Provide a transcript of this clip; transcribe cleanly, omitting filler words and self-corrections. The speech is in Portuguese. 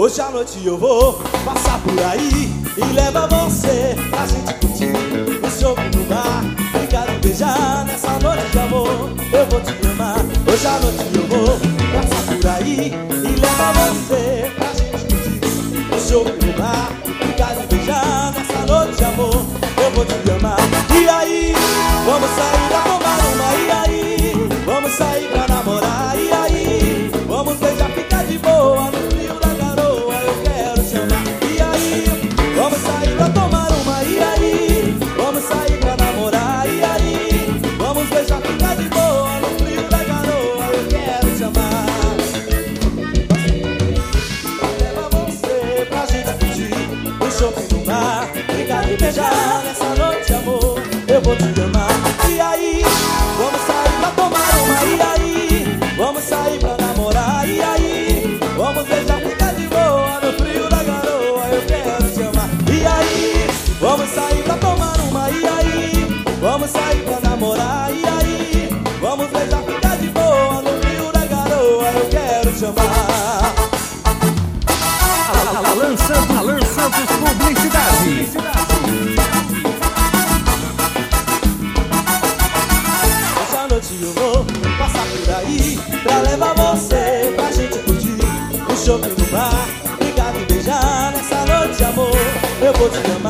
Hoje à noite eu vou passar por aí e levar você pra gente curtir o chopp no bar, brincar e beijar nessa noite de amor. Eu vou te amar. Hoje à noite eu vou passar por aí e levar você pra gente curtir o chopp no bar, brincar e beijar nessa noite de amor. Eu vou te amar. E aí, vamos sair pra tomar uma. E aí, vamos sair pra namorar. E aí, vamos beijar, ficar de boa no frio da garoa. Eu quero te amar. E aí, vamos sair pra tomar uma. E aí, vamos sair pra namorar. E aí, vamos beijar, ficar de boa no frio da garoa. Eu quero te amar. Leva você pra gente curtir o chopp no bar, brincar e beijar nessa noite de amor. Eu vou te amar. E aí, vamos sair pra tomar uma. E aí, vamos sair pra namorar. E aí, vamos beijar, ficar de boa no frio da garoa. Eu quero te amar. E aí, vamos sair pra tomar uma. E aí, vamos sair pra namorar. E aí, vamos beijar, ficar de boa no frio da garoa. Eu quero te amar. Alan Santos Publicidade. Hoje à noite eu vou passar por aí pra levar você pra gente curtir o chopp no bar, brincar e beijar nessa noite de amor. Eu vou te amar.